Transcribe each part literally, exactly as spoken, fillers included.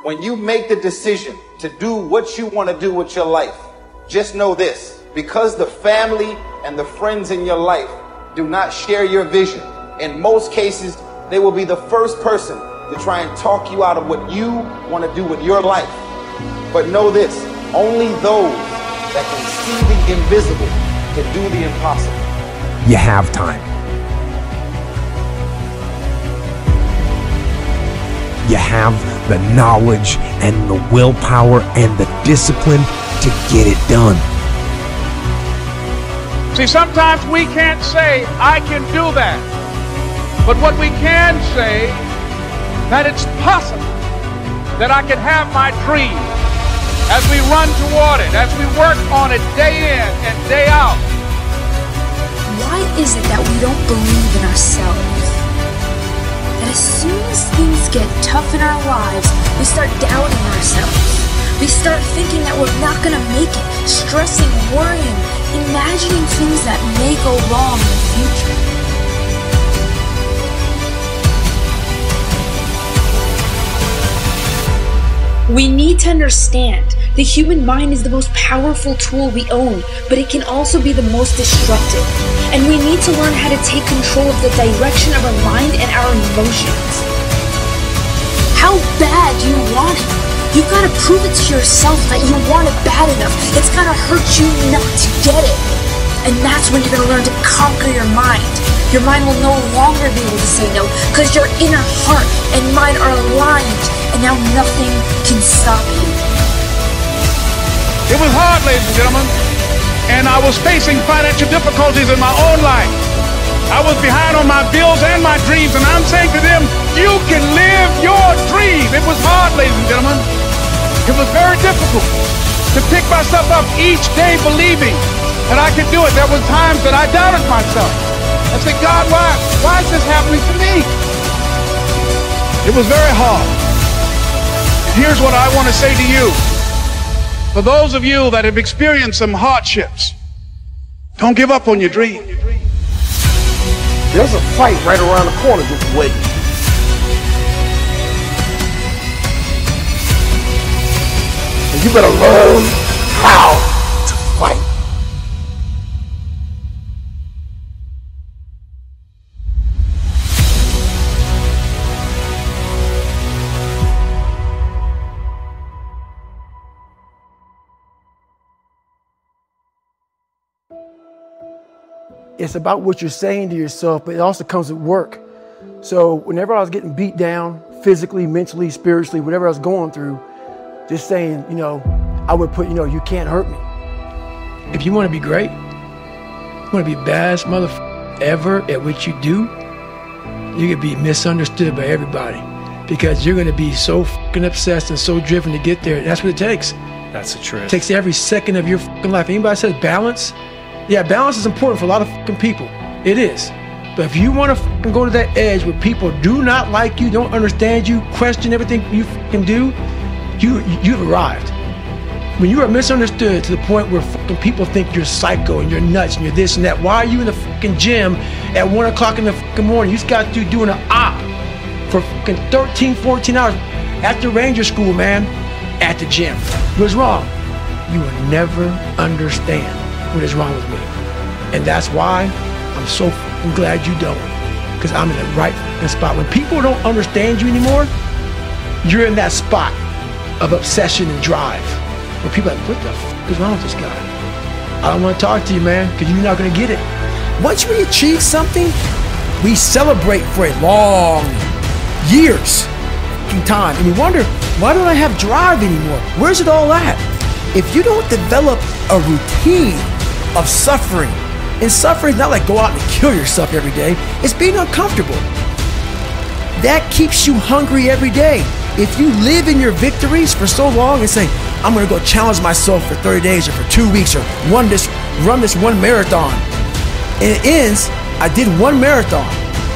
When you make the decision to do what you want to do with your life, just know this: because the family and the friends in your life do not share your vision, in most cases, they will be the first person to try and talk you out of what you want to do with your life. But know this: only those that can see the invisible can do the impossible. You have time. You have the knowledge and the willpower and the discipline to get it done. See, sometimes we can't say, I can do that. But what we can say, that it's possible that I can have my dream as we run toward it, as we work on it day in and day out. Why is it that we don't believe in ourselves? That as soon as things get tough in our lives, we start doubting ourselves. We start thinking that we're not gonna make it, stressing, worrying, imagining things that may go wrong in the future. We need to understand the human mind is the most powerful tool we own, but it can also be the most destructive. And we need to learn how to take control of the direction of our mind and our emotions. How bad do you want it? You've got to prove it to yourself that you want it bad enough. It's got to hurt you not to get it. And that's when you're going to learn to conquer your mind. Your mind will no longer be able to say no, because your inner heart and mind are aligned, and now nothing can stop you. It was hard, ladies and gentlemen, and I was facing financial difficulties in my own life. I was behind on my bills and my dreams, and I'm saying to them, you can live your dream. It was hard, ladies and gentlemen. It was very difficult to pick myself up each day believing that I could do it. There were times that I doubted myself. I said, God, why, why is this happening to me? It was very hard. Here's what I want to say to you. For those of you that have experienced some hardships, don't give up on your dream. There's a fight right around the corner just waiting. And you better learn how to fight. It's about what you're saying to yourself, but it also comes with work. So whenever I was getting beat down, physically, mentally, spiritually, whatever I was going through, just saying, you know, I would put, you know, you can't hurt me. If you want to be great, you want to be the best motherfucker ever at what you do, you're going to be misunderstood by everybody because you're going to be so fucking obsessed and so driven to get there. That's what it takes. That's the truth. It takes every second of your fucking life. Anybody says balance? Yeah, balance is important for a lot of fucking people. It is. But if you want to fucking go to that edge where people do not like you, don't understand you, question everything you fucking do, you, you've arrived. When you are misunderstood to the point where fucking people think you're psycho and you're nuts and you're this and that, why are you in the fucking gym at one o'clock in the fucking morning? You just got to doing an op for fucking thirteen, fourteen hours at the Ranger School, man, at the gym. What's wrong? You will never understand what is wrong with me. And that's why I'm so fucking glad you don't. Because I'm in the right fucking spot. When people don't understand you anymore, you're in that spot of obsession and drive. Where people are like, what the fuck is wrong with this guy? I don't want to talk to you, man, because you're not going to get it. Once we achieve something, we celebrate for a long years fucking time. And we wonder, why don't I have drive anymore? Where's it all at? If you don't develop a routine of suffering, and suffering is not like go out and kill yourself every day, it's being uncomfortable. That keeps you hungry every day. If you live in your victories for so long and say, I'm gonna go challenge myself for thirty days or for two weeks or run this, run this one marathon, and it ends, I did one marathon.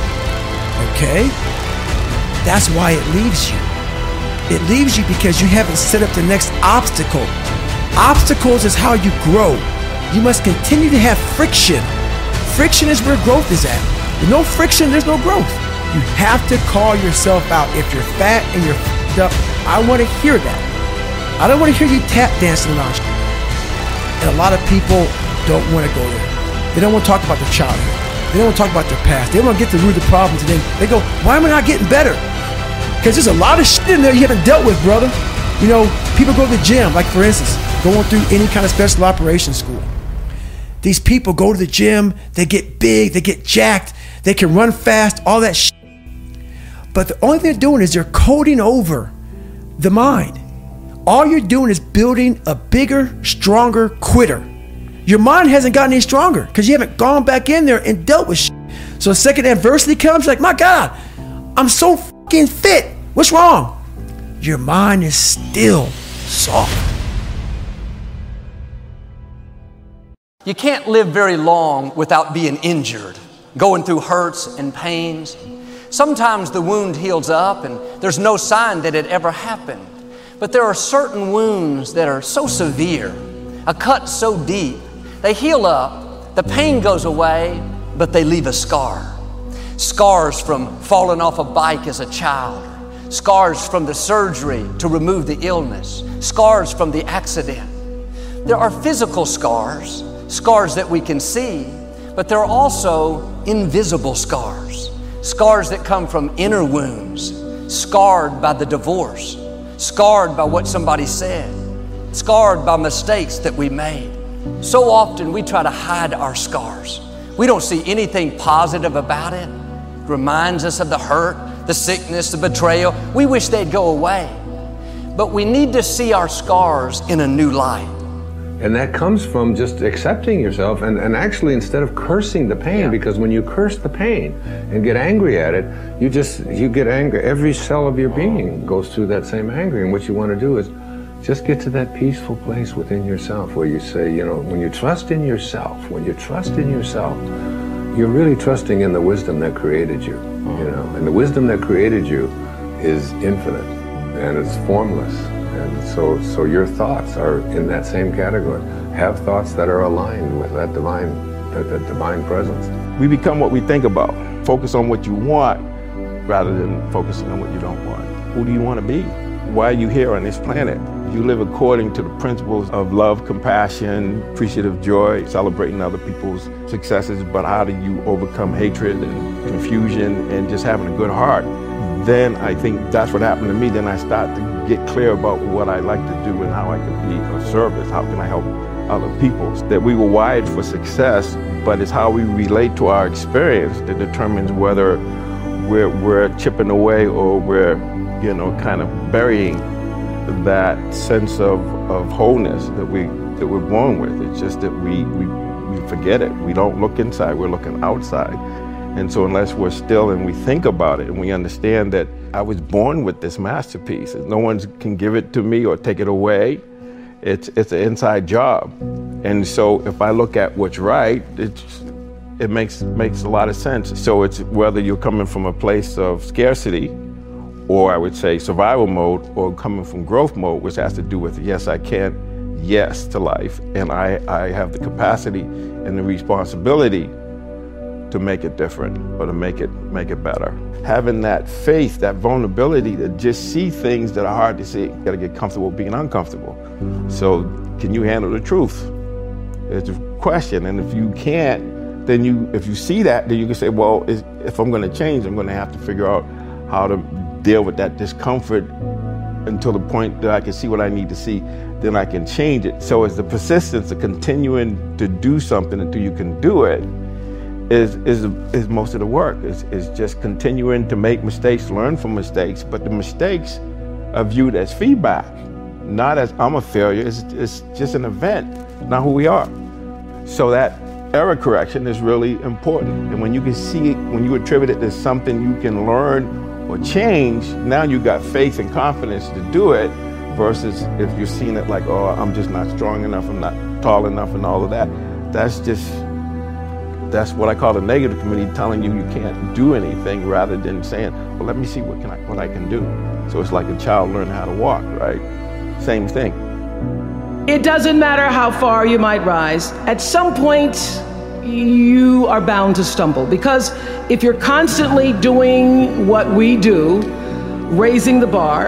Okay? That's why it leaves you. It leaves you because you haven't set up the next obstacle. Obstacles is how you grow. You must continue to have friction. Friction is where growth is at. With no friction, there's no growth. You have to call yourself out. If you're fat and you're f***ed up, I want to hear that. I don't want to hear you tap dancing around shit. And a lot of people don't want to go there. They don't want to talk about their childhood. They don't want to talk about their past. They don't want to get to the root of the problems, and then they go, why am I not getting better? Because there's a lot of shit in there you haven't dealt with, brother. You know, people go to the gym, like for instance, going through any kind of special operations school. These people go to the gym, they get big, they get jacked, they can run fast, all that shit. But the only thing they're doing is they're coding over the mind. All you're doing is building a bigger, stronger quitter. Your mind hasn't gotten any stronger because you haven't gone back in there and dealt with shit. So the second adversity comes, you're like, my God, I'm so fucking fit. What's wrong? Your mind is still soft. You can't live very long without being injured, going through hurts and pains. Sometimes the wound heals up and there's no sign that it ever happened. But there are certain wounds that are so severe, a cut so deep, they heal up, the pain goes away, but they leave a scar. Scars from falling off a bike as a child, scars from the surgery to remove the illness, scars from the accident. There are physical scars, scars that we can see, but there are also invisible scars, scars that come from inner wounds, scarred by the divorce, scarred by what somebody said, scarred by mistakes that we made. So often we try to hide our scars. We don't see anything positive about it. It reminds us of the hurt, the sickness, the betrayal. We wish they'd go away. But we need to see our scars in a new light. And that comes from just accepting yourself and, and actually instead of cursing the pain, yeah. Because when you curse the pain and get angry at it, you just, you get angry. Every cell of your being goes through that same anger. And what you want to do is just get to that peaceful place within yourself where you say, you know, when you trust in yourself, when you trust in yourself, you're really trusting in the wisdom that created you, you know, and the wisdom that created you is infinite and it's formless. And so, so your thoughts are in that same category. Have thoughts that are aligned with that divine, that, that divine presence. We become what we think about. Focus on what you want rather than focusing on what you don't want. Who do you want to be? Why are you here on this planet? You live according to the principles of love, compassion, appreciative joy, celebrating other people's successes, but how do you overcome hatred and confusion and just having a good heart? Then I think that's what happened to me. Then I start to get clear about what I like to do and how I can be of service. How can I help other people? That we were wired for success, but it's how we relate to our experience that determines whether we're, we're chipping away or we're, you know, kind of burying that sense of, of wholeness that we that we're born with. It's just that we, we we forget it. We don't look inside, we're looking outside. And so unless we're still and we think about it and we understand that I was born with this masterpiece, no one can give it to me or take it away. It's it's an inside job. And so if I look at what's right, it's, it makes makes a lot of sense. So it's whether you're coming from a place of scarcity or I would say survival mode, or coming from growth mode, which has to do with yes, I can, yes to life, and I, I have the capacity and the responsibility to make it different or to make it make it better. Having that faith, that vulnerability to just see things that are hard to see. You gotta get comfortable being uncomfortable. So can you handle the truth? It's a question, and if you can't, then you, if you see that, then you can say, well, if I'm gonna change, I'm gonna have to figure out how to deal with that discomfort until the point that I can see what I need to see, then I can change it. So it's the persistence of continuing to do something until you can do it is is is most of the work. Is is just continuing to make mistakes, learn from mistakes, but the mistakes are viewed as feedback, not as I'm a failure. It's, it's just an event, not who we are. So that error correction is really important. And when you can see it, when you attribute it to something you can learn or change, now you got faith and confidence to do it, versus if you're seeing it like, oh, I'm just not strong enough, I'm not tall enough and all of that. That's just, that's what I call the negative community telling you you can't do anything, rather than saying, well, let me see what can I, what I can do. So it's like a child learning how to walk, right? Same thing. It doesn't matter how far you might rise. At some point, you are bound to stumble, because if you're constantly doing what we do, raising the bar,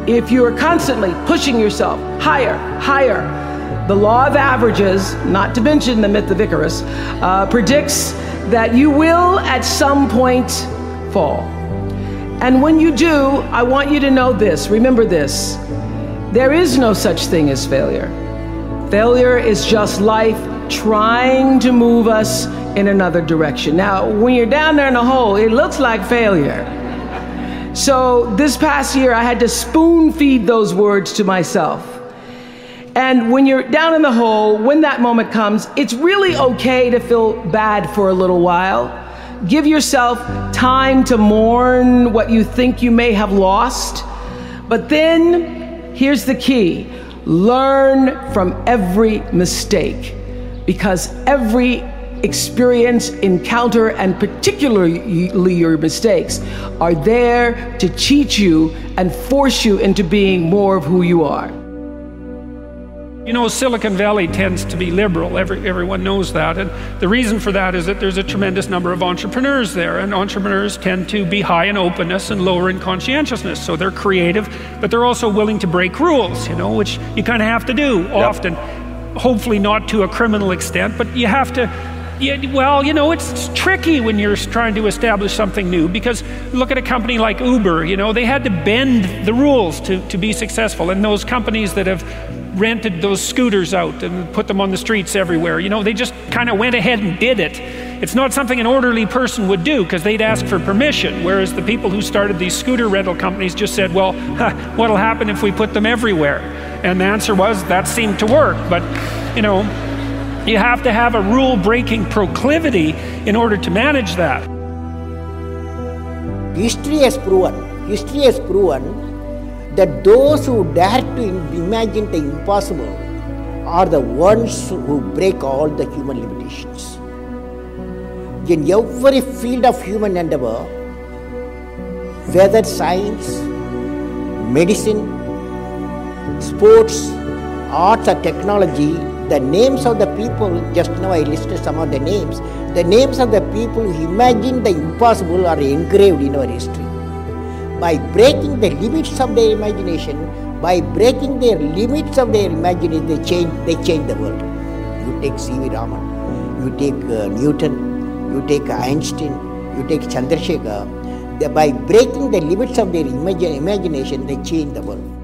if you are constantly pushing yourself higher, higher, the law of averages, not to mention the myth of Icarus, uh, predicts that you will at some point fall. And when you do, I want you to know this, remember this, there is no such thing as failure. Failure is just life trying to move us in another direction. Now, when you're down there in the hole, it looks like failure. So this past year, I had to spoon feed those words to myself. And when you're down in the hole, when that moment comes, it's really okay to feel bad for a little while. Give yourself time to mourn what you think you may have lost. But then, here's the key. Learn from every mistake, because every experience, encounter, and particularly your mistakes are there to teach you and force you into being more of who you are. You know, Silicon Valley tends to be liberal. Every, everyone knows that. And the reason for that is that there's a tremendous number of entrepreneurs there. And entrepreneurs tend to be high in openness and lower in conscientiousness. So they're creative, but they're also willing to break rules, you know, which you kind of have to do yep. often. Hopefully not to a criminal extent, but you have to, yeah, well, you know, it's, it's tricky when you're trying to establish something new, because look at a company like Uber, you know, they had to bend the rules to, to be successful. And those companies that have rented those scooters out and put them on the streets everywhere, you know, they just kind of went ahead and did it. It's not something an orderly person would do, because they'd ask for permission, whereas the people who started these scooter rental companies just said, well, huh, what'll happen if we put them everywhere? And the answer was, that seemed to work. But, you know, you have to have a rule-breaking proclivity in order to manage that. History has proven, history has proven that those who dare to imagine the impossible are the ones who break all the human limitations. In every field of human endeavor, whether science, medicine, sports, arts or technology, the names of the people, just now I listed some of the names, the names of the people who imagine the impossible are engraved in our history. By breaking the limits of their imagination, by breaking their limits of their imagination, they change, they change the world. You take C V Raman, you take uh, Newton, you take Einstein, you take Chandrasekhar. They, by breaking the limits of their imag imagination, they change the world.